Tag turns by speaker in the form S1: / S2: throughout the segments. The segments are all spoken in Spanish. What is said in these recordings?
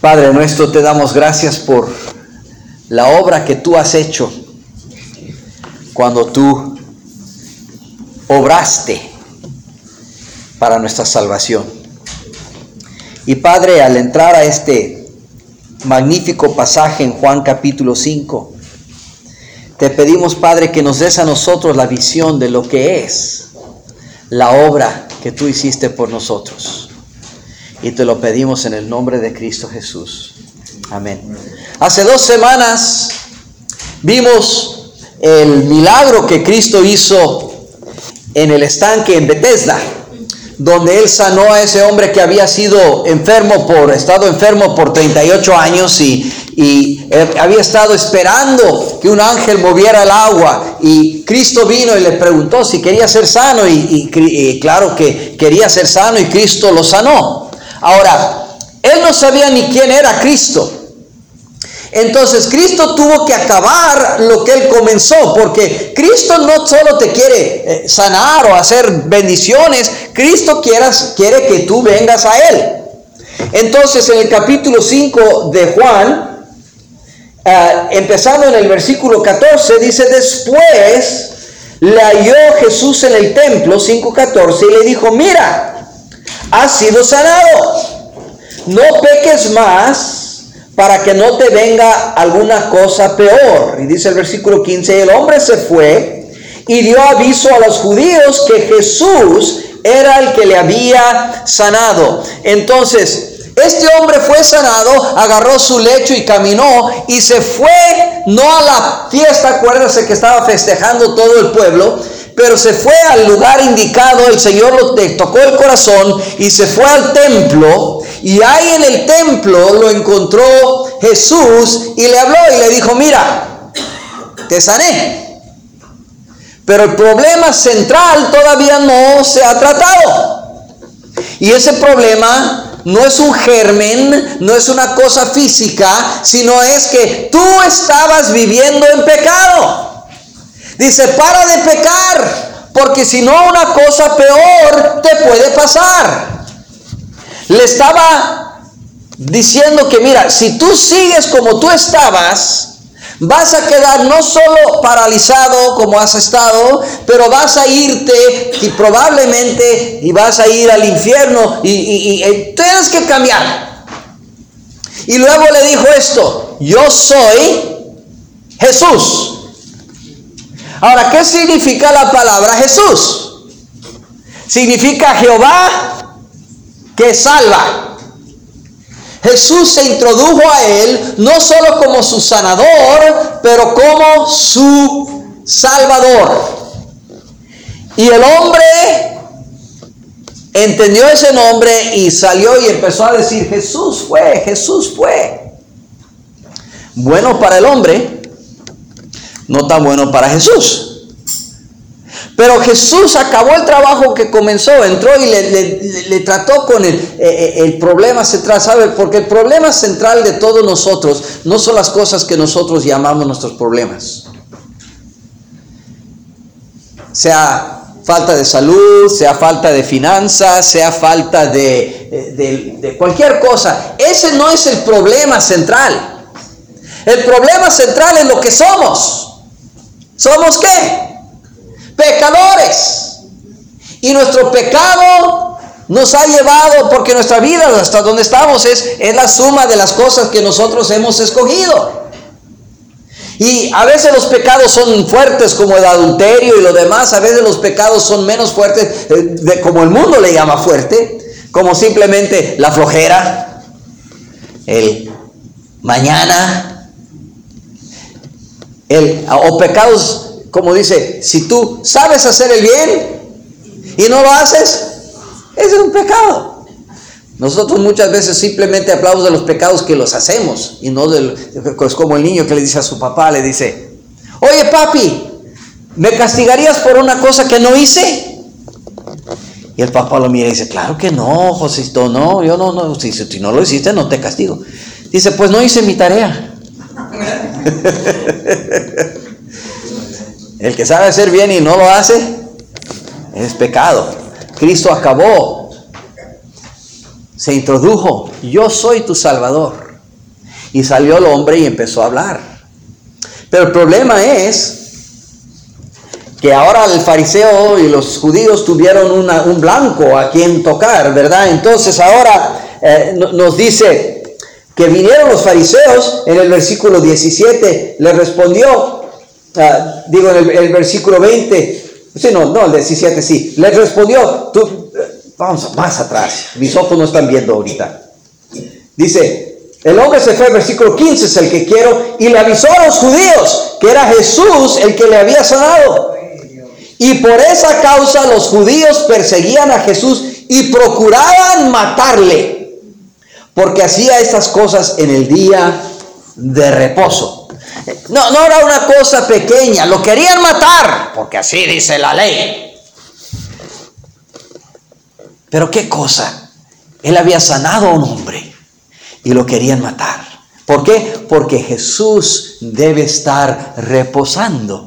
S1: Padre nuestro, te damos gracias por la obra que tú has hecho cuando tú obraste para nuestra salvación. Y Padre, al entrar a este magnífico pasaje en Juan capítulo 5, te pedimos, Padre, que nos des a nosotros la visión de lo que es la obra que tú hiciste por nosotros. Y te lo pedimos en el nombre de Cristo Jesús. Amén. Hace 2 semanas vimos el milagro que Cristo hizo en el estanque en Bethesda, donde Él sanó a ese hombre que había estado enfermo por 38 años y había estado esperando que un ángel moviera el agua, y Cristo vino y le preguntó si quería ser sano, y claro que quería ser sano, y Cristo lo sanó. Ahora, él no sabía ni quién era Cristo. Entonces Cristo tuvo que acabar lo que Él comenzó, porque Cristo no solo te quiere sanar o hacer bendiciones, Cristo quiere que tú vengas a Él. Entonces en el capítulo 5 de Juan, empezando en el versículo 14, dice: después le halló Jesús en el templo, 5:14, y le dijo: mira, has sido sanado, no peques más, para que no te venga alguna cosa peor. Y dice el versículo 15: el hombre se fue y dio aviso a los judíos que Jesús era el que le había sanado. Entonces, este hombre fue sanado, agarró su lecho y caminó, y se fue, no a la fiesta, acuérdase que estaba festejando todo el pueblo, pero se fue al lugar indicado. El Señor le tocó el corazón y se fue al templo, y ahí en el templo lo encontró Jesús y le habló y le dijo: mira, te sané. Pero el problema central todavía no se ha tratado, y ese problema no es un germen, no es una cosa física, sino es que tú estabas viviendo en pecado. Dice: para de pecar, porque si no, una cosa peor te puede pasar. Le estaba diciendo que mira, si tú sigues como tú estabas, vas a quedar no solo paralizado como has estado, pero vas a irte y probablemente vas a ir al infierno, y tienes que cambiar. Y luego le dijo esto: yo soy Jesús. Ahora, ¿qué significa la palabra Jesús? Significa Jehová que salva. Jesús se introdujo a él no solo como su sanador, pero como su salvador. Y el hombre entendió ese nombre y salió y empezó a decir: Jesús fue, Jesús fue. Bueno para el hombre, no tan bueno para Jesús. Pero Jesús acabó el trabajo que comenzó, entró y le trató con el problema central, ¿sabe? Porque el problema central de todos nosotros no son las cosas que nosotros llamamos nuestros problemas. Sea falta de salud, sea falta de finanzas, sea falta de cualquier cosa. Ese no es el problema central. El problema central es lo que somos. ¿Somos qué? Pecadores. Y nuestro pecado nos ha llevado, porque nuestra vida hasta donde estamos es la suma de las cosas que nosotros hemos escogido. Y a veces los pecados son fuertes, como el adulterio y lo demás. A veces los pecados son menos fuertes, como el mundo le llama fuerte, como simplemente la flojera, el mañana, o pecados, como dice, si tú sabes hacer el bien y no lo haces, ese es un pecado. Nosotros muchas veces simplemente hablamos de los pecados que los hacemos, y no es como el niño que le dice a su papá, le dice: oye papi, ¿me castigarías por una cosa que no hice? Y el papá lo mira y dice: claro que no, Josito, no, yo no, si no lo hiciste no te castigo. Dice: pues no hice mi tarea. El que sabe hacer bien y no lo hace es pecado. Cristo acabó, se introdujo: yo soy tu Salvador. Y salió el hombre y empezó a hablar. Pero el problema es que ahora el fariseo y los judíos tuvieron un blanco a quien tocar, ¿verdad? Entonces ahora nos dice que vinieron los fariseos en el versículo 17, le respondió, en el versículo 20, sí, no, el 17 sí, le respondió, vamos más atrás, mis ojos no están viendo ahorita. Dice, el hombre se fue, versículo 15 es el que quiero, y le avisó a los judíos que era Jesús el que le había sanado. Y por esa causa los judíos perseguían a Jesús y procuraban matarle, porque hacía estas cosas en el día de reposo. No era una cosa pequeña, lo querían matar, porque así dice la ley. Pero qué cosa, él había sanado a un hombre y lo querían matar. ¿Por qué? Porque Jesús debe estar reposando.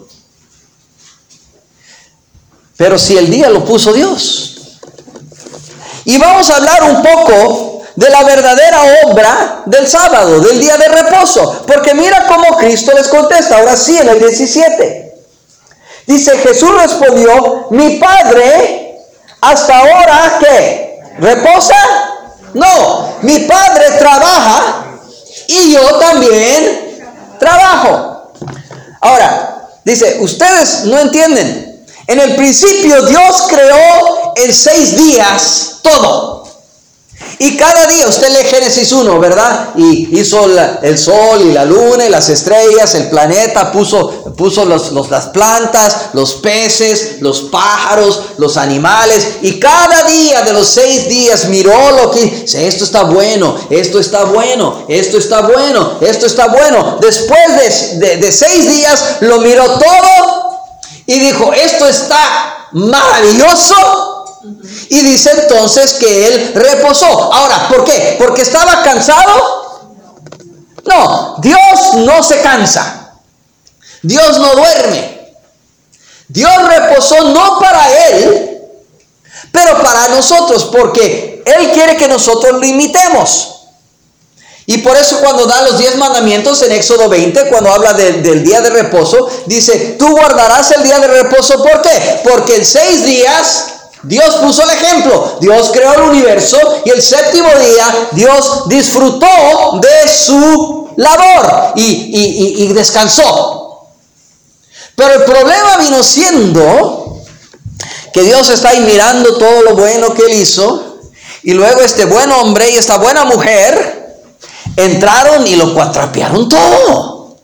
S1: Pero si el día lo puso Dios. Y vamos a hablar un poco de la verdadera obra del sábado, del día de reposo. Porque mira cómo Cristo les contesta. Ahora sí, en el 17. Dice, Jesús respondió, mi Padre, ¿hasta ahora qué? ¿Reposa? No, mi Padre trabaja y yo también trabajo. Ahora, dice, ustedes no entienden. En el principio Dios creó en 6 días todo. Y cada día, usted lee Génesis 1, ¿verdad? Y hizo el sol y la luna y las estrellas, el planeta, puso las plantas, los peces, los pájaros, los animales. Y cada día de los 6 días miró lo que dice, esto está bueno, esto está bueno, esto está bueno, esto está bueno. Después de 6 días lo miró todo. Y dijo, esto está maravilloso. Y dice entonces que él reposó. Ahora, ¿por qué? ¿Porque estaba cansado? No, Dios no se cansa. Dios no duerme. Dios reposó no para él, pero para nosotros, porque él quiere que nosotros lo imitemos. Y por eso cuando da los 10 mandamientos en Éxodo 20, cuando habla del día de reposo, dice, tú guardarás el día de reposo. ¿Por qué? Porque en 6 días Dios puso el ejemplo. Dios creó el universo y el 7º día Dios disfrutó de su labor y descansó. Pero el problema vino siendo que Dios está ahí mirando todo lo bueno que él hizo, y luego este buen hombre y esta buena mujer entraron y lo cuatrapearon todo.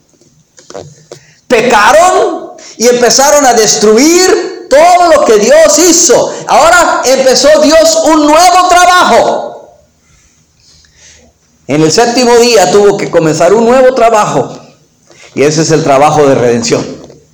S1: Pecaron y empezaron a destruir todo lo que Dios hizo. Ahora empezó Dios un nuevo trabajo. En el 7º día tuvo que comenzar un nuevo trabajo. Y ese es el trabajo de redención.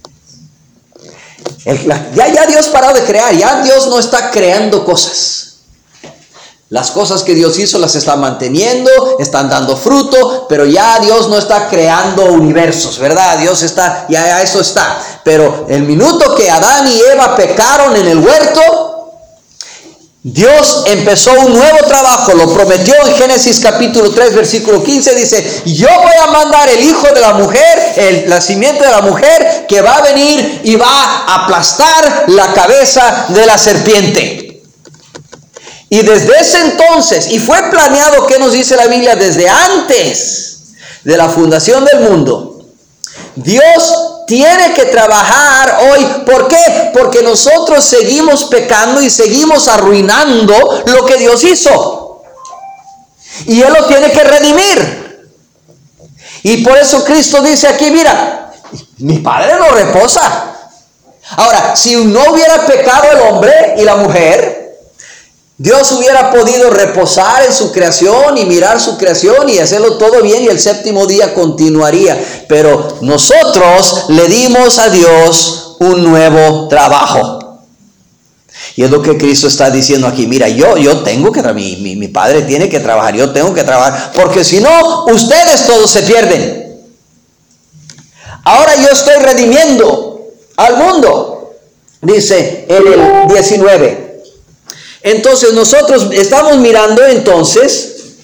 S1: Ya Dios paró de crear. Ya Dios no está creando cosas. Las cosas que Dios hizo las está manteniendo, están dando fruto, pero ya Dios no está creando universos, ¿verdad? Dios está, ya eso está. Pero el minuto que Adán y Eva pecaron en el huerto, Dios empezó un nuevo trabajo, lo prometió en Génesis capítulo 3, versículo 15, dice, yo voy a mandar el hijo de la mujer, la simiente de la mujer, que va a venir y va a aplastar la cabeza de la serpiente. Y desde ese entonces, y fue planeado, ¿qué nos dice la Biblia? Desde antes de la fundación del mundo, Dios tiene que trabajar hoy. ¿Por qué? Porque nosotros seguimos pecando y seguimos arruinando lo que Dios hizo. Y Él lo tiene que redimir. Y por eso Cristo dice aquí, mira, mi Padre no reposa. Ahora, si no hubiera pecado el hombre y la mujer, Dios hubiera podido reposar en su creación y mirar su creación y hacerlo todo bien, y el 7º día continuaría. Pero nosotros le dimos a Dios un nuevo trabajo. Y es lo que Cristo está diciendo aquí. Mira, yo tengo que, mi Padre tiene que trabajar, yo tengo que trabajar, porque si no, ustedes todos se pierden. Ahora yo estoy redimiendo al mundo, dice en el 19. Entonces nosotros estamos mirando entonces que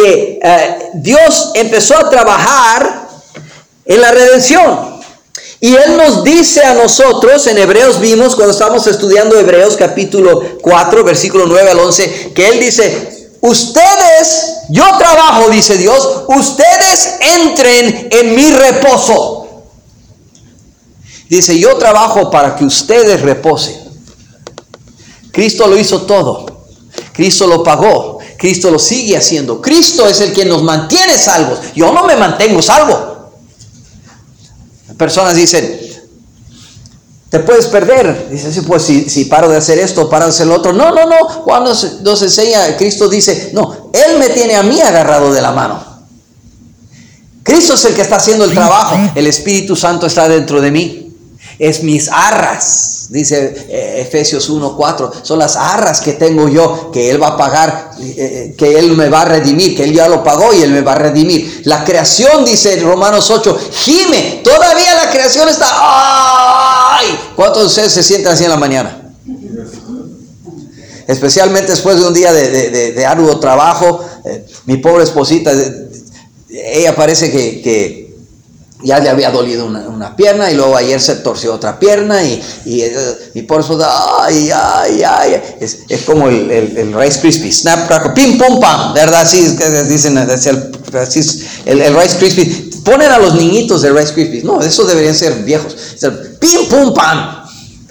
S1: que Dios empezó a trabajar en la redención. Y Él nos dice a nosotros, en Hebreos vimos, cuando estábamos estudiando Hebreos capítulo 4, versículo 9 al 11, que Él dice, ustedes, yo trabajo, dice Dios, ustedes entren en mi reposo. Dice, yo trabajo para que ustedes reposen. Cristo lo hizo todo. Cristo lo pagó. Cristo lo sigue haciendo. Cristo es el que nos mantiene salvos. Yo no me mantengo salvo. Personas dicen, te puedes perder. Dice, pues si paro de hacer esto, paro de hacer lo otro. No. Juan nos enseña, Cristo dice, no, Él me tiene a mí agarrado de la mano. Cristo es el que está haciendo el trabajo. El Espíritu Santo está dentro de mí. Es mis arras, dice Efesios 1:4. Son las arras que tengo yo, que Él va a pagar, que Él me va a redimir, que Él ya lo pagó y Él me va a redimir. La creación, dice Romanos 8, gime. Todavía la creación está. ¡Ay! ¿Cuántos de ustedes se sienten así en la mañana? Especialmente después de un día de arduo trabajo. Mi pobre esposita, ella parece que ya le había dolido una pierna y luego ayer se torció otra pierna y por eso es como el Rice Krispies, snap, crackle, pim, pum, pam, ¿verdad? Así dicen, el Rice Krispies. Ponen a los niñitos de Rice Krispies. No, eso deberían ser viejos. Pim, pum, pam.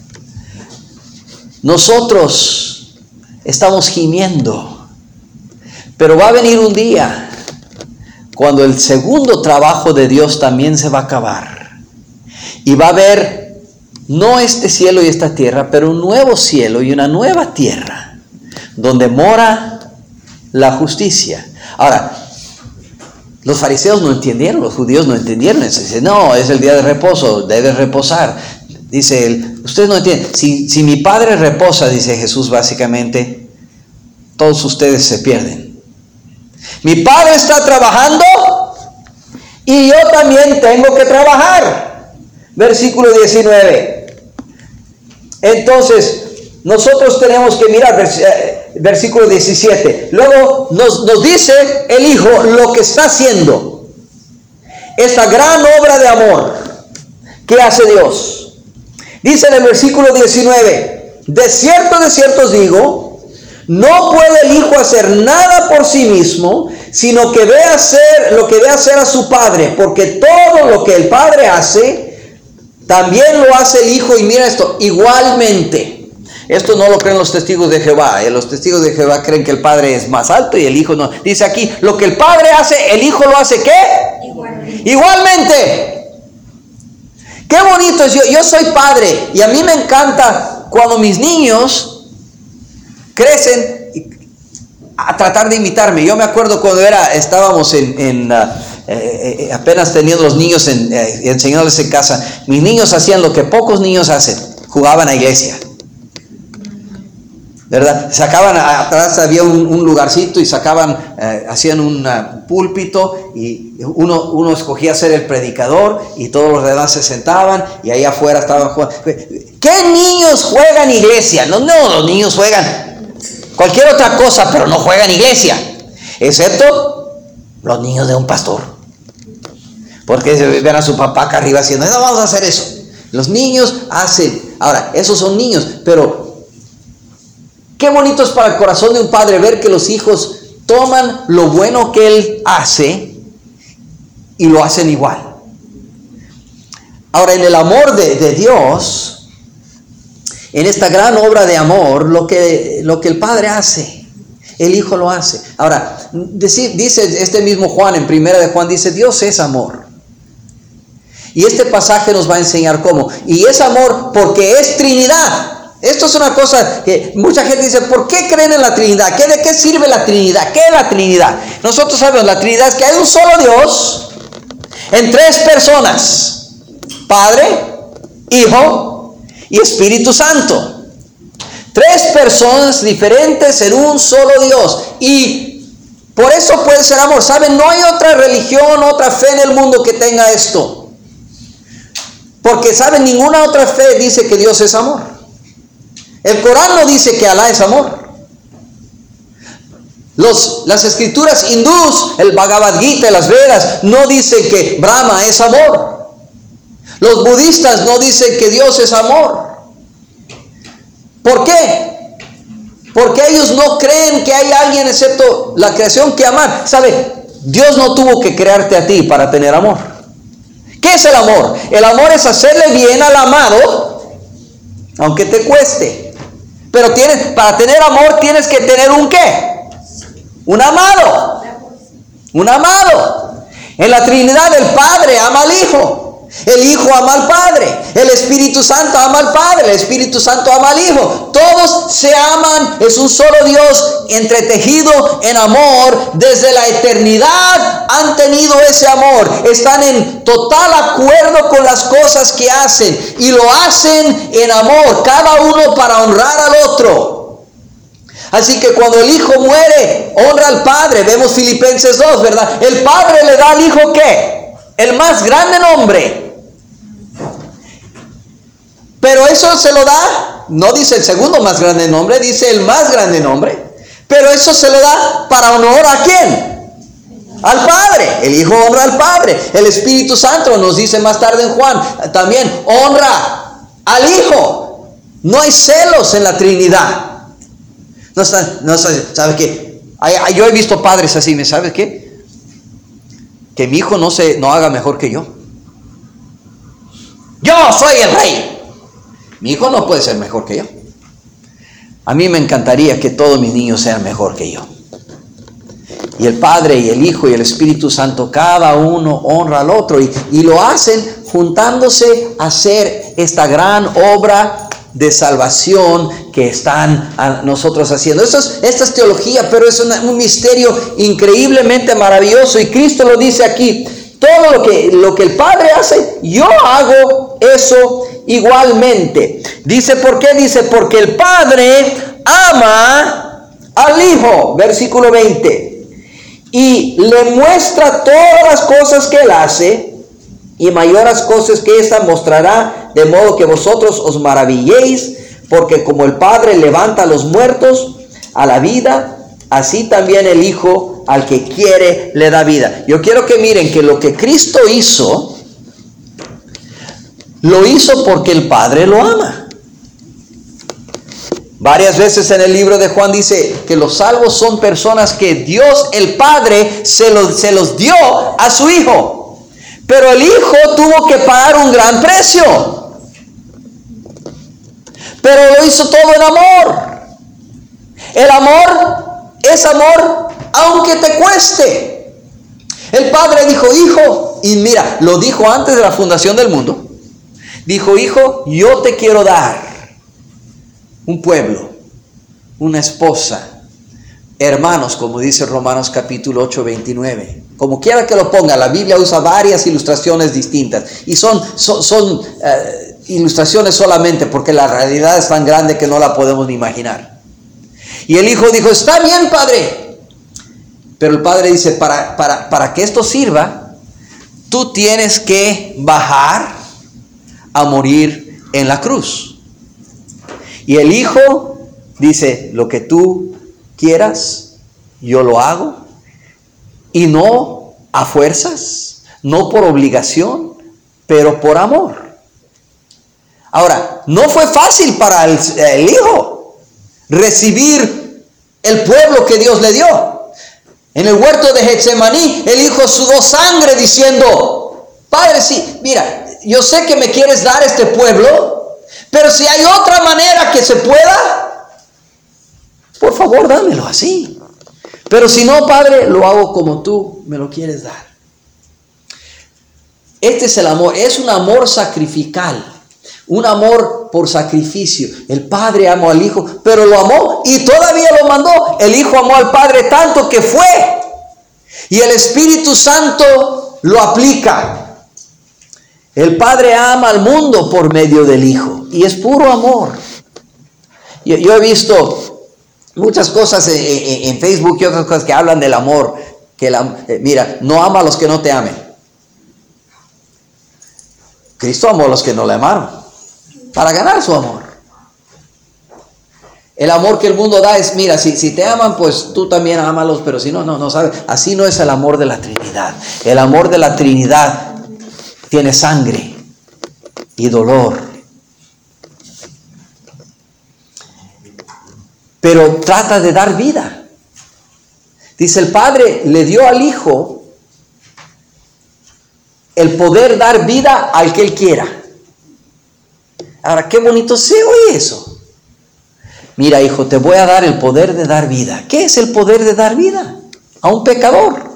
S1: Nosotros estamos gimiendo, pero va a venir un día cuando el segundo trabajo de Dios también se va a acabar. Y va a haber, no este cielo y esta tierra, pero un nuevo cielo y una nueva tierra, donde mora la justicia. Ahora, los fariseos no entendieron, los judíos no entendieron eso. Dicen, no, es el día de reposo, debes reposar. Dice él, ustedes no entienden. Si mi Padre reposa, dice Jesús básicamente, todos ustedes se pierden. Mi Padre está trabajando y yo también tengo que trabajar. Versículo 19. Entonces, nosotros tenemos que mirar versículo 17. Luego nos dice el Hijo lo que está haciendo. Esta gran obra de amor que hace Dios. Dice en el versículo 19, de cierto os digo, no puede el Hijo hacer nada por sí mismo, sino que ve hacer lo que ve hacer a su Padre, porque todo lo que el Padre hace, también lo hace el Hijo. Y mira esto, igualmente. Esto no lo creen los testigos de Jehová. Los testigos de Jehová creen que el Padre es más alto y el Hijo no. Dice aquí, lo que el Padre hace, el Hijo lo hace, ¿qué? Igualmente. Qué bonito es. Yo soy padre y a mí me encanta cuando mis niños crecen a tratar de imitarme. Yo me acuerdo cuando estábamos apenas teniendo los niños enseñándoles en casa. Mis niños hacían lo que pocos niños hacen, jugaban a iglesia, ¿verdad? Sacaban atrás, había un lugarcito y hacían un púlpito y uno escogía ser el predicador y todos los demás se sentaban y ahí afuera estaban jugando. ¿Qué niños juegan iglesia? No, los niños juegan cualquier otra cosa, pero no juegan iglesia, excepto los niños de un pastor, porque ven a su papá acá arriba haciendo, no vamos a hacer eso. Los niños hacen, ahora, esos son niños, pero qué bonito es para el corazón de un padre ver que los hijos toman lo bueno que él hace y lo hacen igual. Ahora, en el amor de Dios, en esta gran obra de amor, lo que el Padre hace, el Hijo lo hace. Ahora, dice este mismo Juan, en primera de Juan, dice, Dios es amor. Y este pasaje nos va a enseñar cómo. Y es amor porque es Trinidad. Esto es una cosa que mucha gente dice, ¿por qué creen en la Trinidad? ¿De qué sirve la Trinidad? ¿Qué es la Trinidad? Nosotros sabemos, la Trinidad es que hay un solo Dios en tres personas: Padre, Hijo y Espíritu Santo. Tres personas diferentes en un solo Dios. Y por eso puede ser amor. ¿Saben? No hay otra religión, otra fe en el mundo que tenga esto. Porque, ¿saben? Ninguna otra fe dice que Dios es amor. El Corán no dice que Alá es amor. Las escrituras hindús, el Bhagavad Gita y las Vedas, no dicen que Brahma es amor. Los budistas no dicen que Dios es amor. ¿Por qué? Porque ellos no creen que hay alguien excepto la creación que amar. ¿Sabe? Dios no tuvo que crearte a ti para tener amor. ¿Qué es el amor? El amor es hacerle bien al amado, aunque te cueste. Pero para tener amor tienes que tener un ¿qué? Un amado. Un amado. En la Trinidad el Padre ama al Hijo. El Hijo ama al Padre. El Espíritu Santo ama al Padre. El Espíritu Santo ama al Hijo. Todos se aman. Es un solo Dios entretejido en amor. Desde la eternidad han tenido ese amor. Están en total acuerdo con las cosas que hacen. Y lo hacen en amor. Cada uno para honrar al otro. Así que cuando el Hijo muere, honra al Padre. Vemos Filipenses 2, ¿verdad? El Padre le da al Hijo ¿qué? El más grande nombre. Pero eso se lo da, no dice el segundo más grande nombre, dice el más grande nombre. Pero eso se lo da para honor ¿a quién? Al Padre. El Hijo honra al Padre. El Espíritu Santo nos dice más tarde en Juan, también honra al Hijo. No hay celos en la Trinidad. No ¿sabe qué? Yo he visto padres así, ¿sabes qué? Que mi hijo no haga mejor que yo. Yo soy el rey. Mi hijo no puede ser mejor que yo. A mí me encantaría que todos mis niños sean mejor que yo. Y el Padre y el Hijo y el Espíritu Santo, cada uno honra al otro. Y lo hacen juntándose a hacer esta gran obra de salvación que están nosotros haciendo. Esta es teología, pero es un misterio increíblemente maravilloso. Y Cristo lo dice aquí. Todo lo que el Padre hace, yo hago eso igualmente. Dice, ¿por qué? Dice, porque el Padre ama al Hijo. Versículo 20. Y le muestra todas las cosas que Él hace, y mayores cosas que ésta mostrará, de modo que vosotros os maravilléis, porque como el Padre levanta a los muertos a la vida, así también el Hijo al que quiere le da vida. Yo quiero que miren que lo que Cristo hizo, lo hizo porque el Padre lo ama. Varias veces en el libro de Juan dice que los salvos son personas que Dios, el Padre, se los dio a su Hijo. Pero el Hijo tuvo que pagar un gran precio. Pero lo hizo todo en amor. El amor es amor aunque te cueste. El Padre dijo, Hijo, y mira, lo dijo antes de la fundación del mundo. Dijo, Hijo, yo te quiero dar un pueblo, una esposa, hermanos, como dice Romanos capítulo 8, 29. Como quiera que lo ponga, la Biblia usa varias ilustraciones distintas. Y son ilustraciones solamente porque la realidad es tan grande que no la podemos ni imaginar. Y el Hijo dijo, está bien, Padre. Pero el Padre dice, para que esto sirva, tú tienes que bajar a morir en la cruz. Y el Hijo dice, lo que tú quieras, yo lo hago. Y no a fuerzas, no por obligación, pero por amor. Ahora, no fue fácil para el Hijo recibir el pueblo que Dios le dio. En el huerto de Getsemaní, el Hijo sudó sangre diciendo, Padre, sí, mira, yo sé que me quieres dar este pueblo, pero si hay otra manera que se pueda, por favor, dámelo así. Pero si no, Padre, lo hago como tú me lo quieres dar. Este es el amor, es un amor sacrificial, un amor por sacrificio. El Padre amó al Hijo, pero lo amó y todavía lo mandó. El Hijo amó al Padre tanto que fue. Y el Espíritu Santo lo aplica. El Padre ama al mundo por medio del Hijo y es puro amor. Yo he visto muchas cosas en Facebook y otras cosas que hablan del amor. Mira, no ama a los que no te amen. Cristo amó a los que no le amaron para ganar su amor. El amor que el mundo da es, mira, si te aman, pues tú también ámalos, pero si no, no sabes. Así no es el amor de la Trinidad. El amor de la Trinidad tiene sangre y dolor. Pero trata de dar vida. Dice, el Padre le dio al Hijo el poder dar vida al que Él quiera. Ahora, qué bonito se oye eso. Mira, hijo, te voy a dar el poder de dar vida. ¿Qué es el poder de dar vida? A un pecador.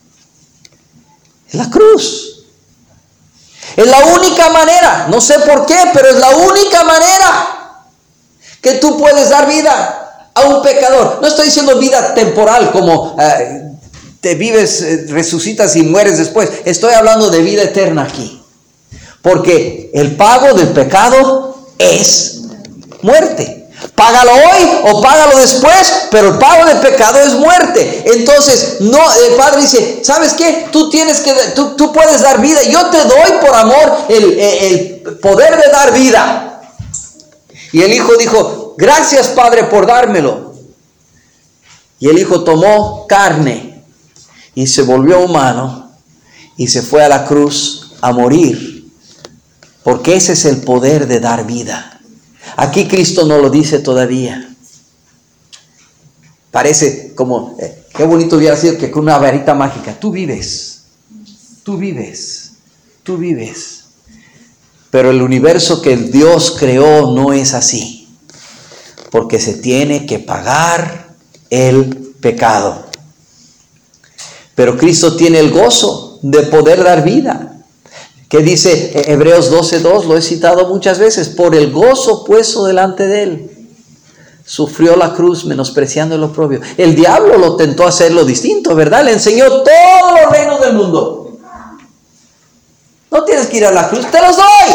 S1: Es la cruz. Es la única manera, no sé por qué, pero es la única manera que tú puedes dar vida a un pecador. No estoy diciendo vida temporal, como te vives, resucitas y mueres después. Estoy hablando de vida eterna aquí. Porque el pago del pecado es muerte. Págalo hoy o págalo después, pero el pago del pecado es muerte. Entonces, no, el Padre dice, ¿sabes qué? Tú puedes dar vida. Yo te doy por amor el poder de dar vida. Y el Hijo dijo, gracias, Padre, por dármelo. Y el Hijo tomó carne y se volvió humano y se fue a la cruz a morir. Porque ese es el poder de dar vida. Aquí Cristo no lo dice todavía. Parece como, qué bonito hubiera sido que con una varita mágica, tú vives. Pero el universo que Dios creó no es así. Porque se tiene que pagar el pecado. Pero Cristo tiene el gozo de poder dar vida. ¿Qué dice Hebreos 12:2? Lo he citado muchas veces. Por el gozo puesto delante de Él, sufrió la cruz menospreciando el oprobio. El diablo lo tentó a hacerlo distinto, ¿verdad? Le enseñó todos los reinos del mundo. No tienes que ir a la cruz, te los doy.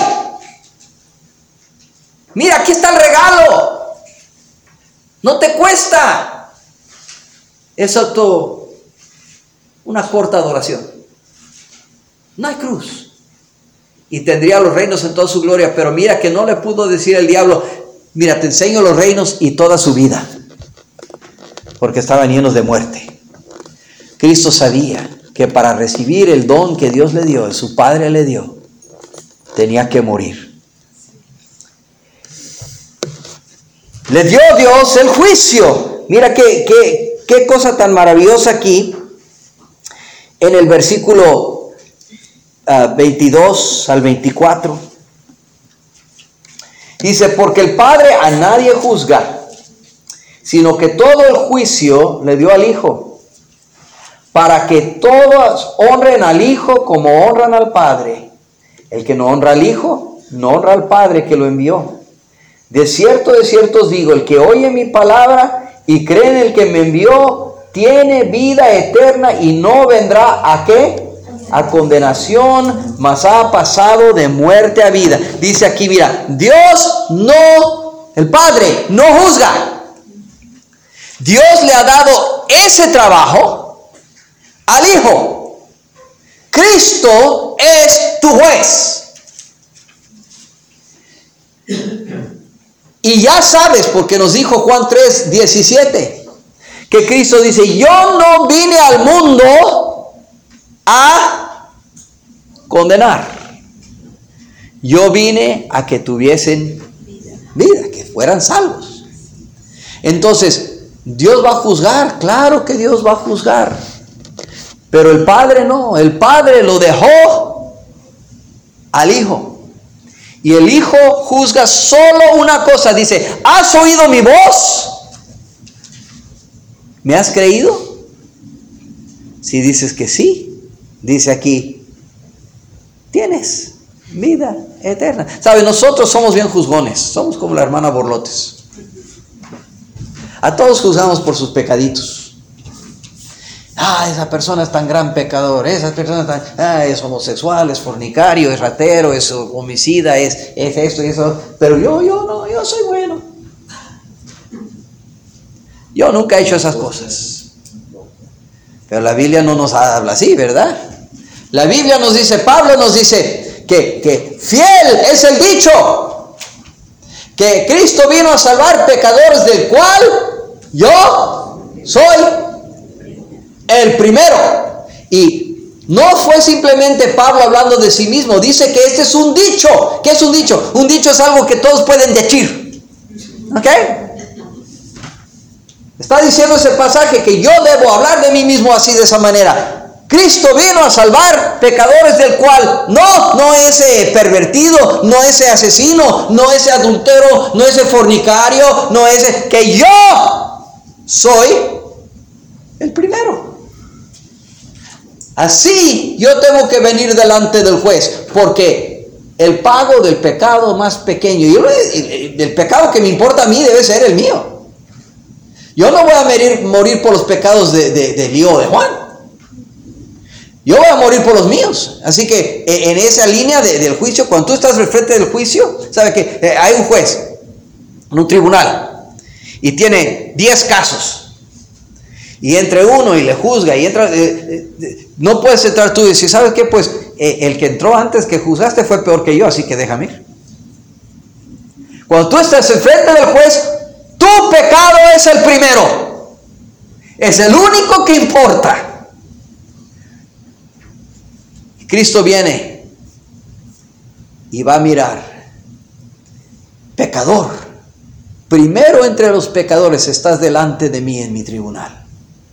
S1: Mira, aquí está el regalo. No te cuesta. Excepto una corta adoración. No hay cruz. Y tendría los reinos en toda su gloria. Pero mira que no le pudo decir el diablo, mira, te enseño los reinos y toda su vida. Porque estaban llenos de muerte. Cristo sabía que para recibir el don que Dios le dio, su Padre le dio, tenía que morir. Le dio Dios el juicio. Mira qué cosa tan maravillosa aquí. En el versículo 22 al 24. Dice, porque el Padre a nadie juzga, sino que todo el juicio le dio al Hijo, para que todos honren al Hijo como honran al Padre. El que no honra al Hijo, no honra al Padre que lo envió. De cierto os digo, el que oye mi palabra y cree en el que me envió, tiene vida eterna y no vendrá ¿a qué? A condenación, mas ha pasado de muerte a vida. Dice aquí, mira, Dios no, el Padre no juzga. Dios le ha dado ese trabajo al Hijo. Cristo es tu juez. Y ya sabes, porque nos dijo Juan 3:17, que Cristo dice, yo no vine al mundo a condenar. Yo vine a que tuviesen vida, que fueran salvos. Entonces, Dios va a juzgar, claro que Dios va a juzgar. Pero el Padre no, el Padre lo dejó al Hijo. Y el Hijo juzga solo una cosa, dice, ¿has oído mi voz? ¿Me has creído? Si dices que sí, dice aquí, tienes vida eterna. ¿Sabe? Nosotros somos bien juzgones. Somos como la hermana Borlotes. A todos juzgamos por sus pecaditos. Esa persona es tan gran pecador. Esa persona es homosexual, es fornicario, es ratero, es homicida, es esto y eso. Pero yo no, yo soy bueno. Yo nunca he hecho esas cosas. Pero la Biblia no nos habla así, ¿verdad? La Biblia nos dice, Pablo nos dice que fiel es el dicho, Que Cristo vino a salvar pecadores, del cual yo soy el primero. Y no fue simplemente Pablo hablando de sí mismo. Dice que este es un dicho. ¿Qué es un dicho? Un dicho es algo que todos pueden decir. ¿Ok? Está diciendo ese pasaje que yo debo hablar de mí mismo así, de esa manera. Cristo vino a salvar pecadores, del cual no ese pervertido, no ese asesino, no ese adultero, no ese fornicario, no ese, que yo soy el primero. Así yo tengo que venir delante del juez, porque el pago del pecado más pequeño, y el pecado que me importa a mí debe ser el mío. Yo no voy a morir por los pecados de Lío o de Juan. Yo voy a morir por los míos. Así que en esa línea del juicio, cuando tú estás al frente del juicio, sabe que hay un juez en un tribunal y tiene 10 casos, y entre uno y le juzga y entra, no puedes entrar tú y decir, ¿sabes qué? Pues el que entró antes que juzgaste fue peor que yo, así que déjame ir. Cuando tú estás al frente del juez, tu pecado es el primero, es el único que importa. Cristo viene y va a mirar, pecador, primero entre los pecadores estás delante de mí en mi tribunal.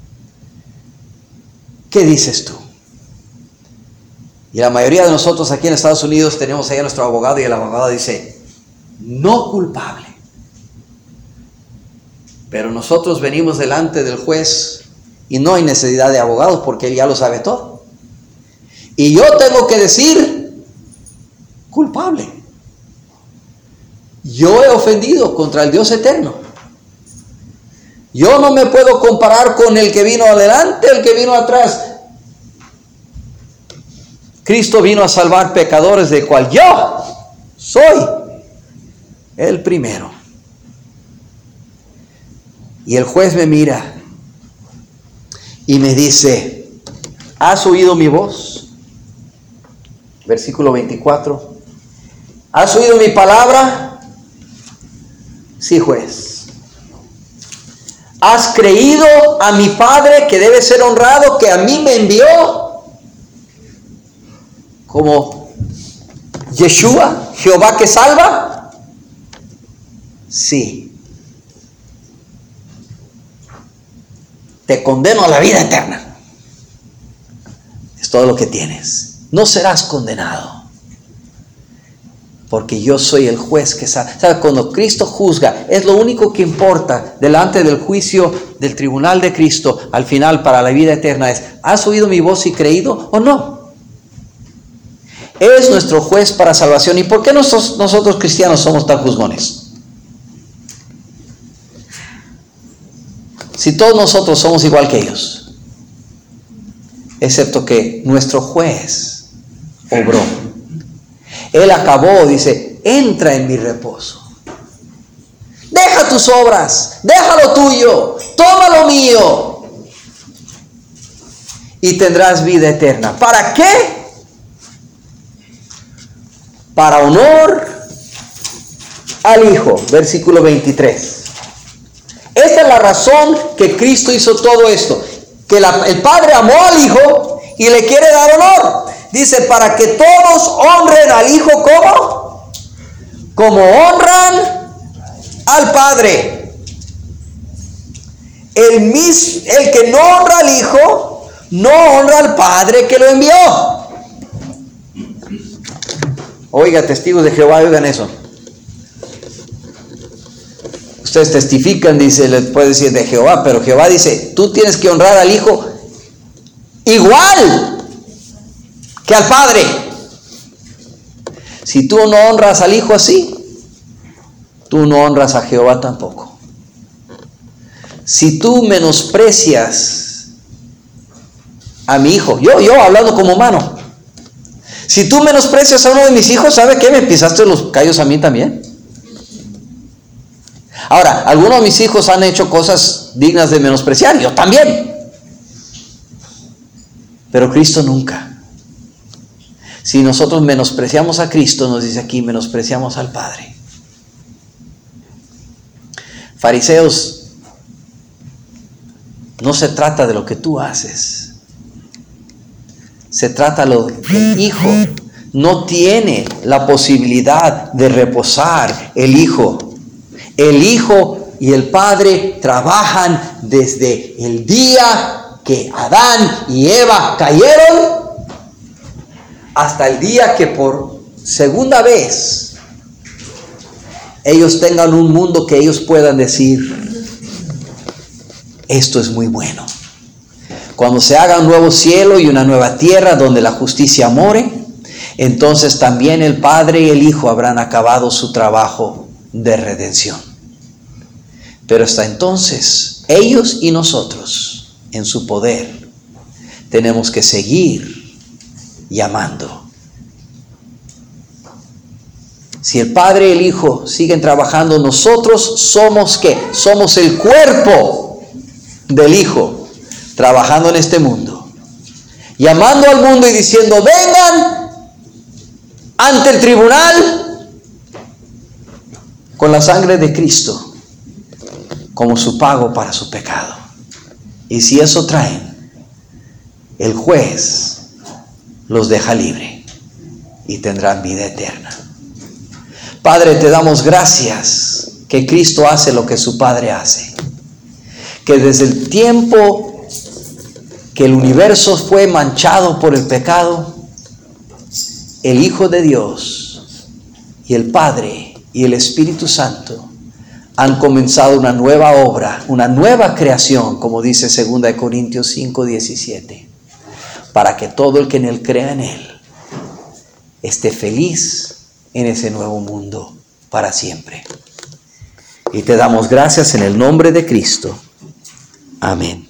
S1: ¿Qué dices tú? Y la mayoría de nosotros aquí en Estados Unidos tenemos ahí a nuestro abogado, y el abogado dice, no culpable. Pero nosotros venimos delante del juez y no hay necesidad de abogados, porque él ya lo sabe todo. Y yo tengo que decir, culpable. Yo he ofendido contra el Dios eterno. Yo no me puedo comparar con el que vino adelante, el que vino atrás. Cristo vino a salvar pecadores, del cual yo soy el primero. Y el juez me mira y me dice, ¿has oído mi voz? Versículo 24. ¿Has oído mi palabra? Sí, juez. ¿Has creído a mi Padre, que debe ser honrado, que a mí me envió como Yeshua, Jehová que salva? Sí. Te condeno a la vida eterna. Es todo lo que tienes. No serás condenado, porque yo soy el juez que sabe. ¿Sabe? Cuando Cristo juzga, es lo único que importa delante del juicio del tribunal de Cristo al final para la vida eterna. Es, ¿has oído mi voz y creído o no? Es nuestro juez para salvación. ¿Y por qué nosotros cristianos somos tan juzgones? Si todos nosotros somos igual que ellos, excepto que nuestro juez obró. Él acabó, dice, entra en mi reposo. Deja tus obras, deja lo tuyo, toma lo mío y tendrás vida eterna. ¿Para qué? Para honor al Hijo. Versículo 23. Esta es la razón que Cristo hizo todo esto. Que el Padre amó al Hijo y le quiere dar honor. Dice, para que todos honren al Hijo, ¿cómo? Como honran al Padre. El que no honra al Hijo, no honra al Padre que lo envió. Oiga, testigos de Jehová, oigan eso. Ustedes testifican, dice, les puede decir de Jehová, pero Jehová dice, tú tienes que honrar al Hijo igual que al Padre. Si tú no honras al Hijo así, tú no honras a Jehová tampoco. Si tú menosprecias a mi hijo, yo hablando como humano, si tú menosprecias a uno de mis hijos, ¿sabe qué? Me pisaste los callos a mí también. Ahora, algunos de mis hijos han hecho cosas dignas de menospreciar, yo también. Pero Cristo nunca. Si nosotros menospreciamos a Cristo, nos dice aquí, menospreciamos al Padre. Fariseos, no se trata de lo que tú haces. Se trata de lo que el Hijo no tiene la posibilidad de reposar. El Hijo y el Padre trabajan desde el día que Adán y Eva cayeron hasta el día que por segunda vez ellos tengan un mundo que ellos puedan decir, esto es muy bueno. Cuando se haga un nuevo cielo y una nueva tierra donde la justicia more, entonces también el Padre y el Hijo habrán acabado su trabajo de redención. Pero hasta entonces, ellos y nosotros, en su poder, tenemos que seguir llamando. Si el Padre y el Hijo siguen trabajando, nosotros somos ¿qué? Somos el cuerpo del Hijo, trabajando en este mundo, llamando al mundo y diciendo, vengan ante el tribunal con la sangre de Cristo como su pago para su pecado. Y si eso traen, el juez los deja libre y tendrán vida eterna. Padre, te damos gracias que Cristo hace lo que su Padre hace. Que desde el tiempo que el universo fue manchado por el pecado, el Hijo de Dios y el Padre y el Espíritu Santo han comenzado una nueva obra, una nueva creación, como dice 2 Corintios 5:17, para que todo el que en él crea en él esté feliz en ese nuevo mundo para siempre. Y te damos gracias en el nombre de Cristo. Amén.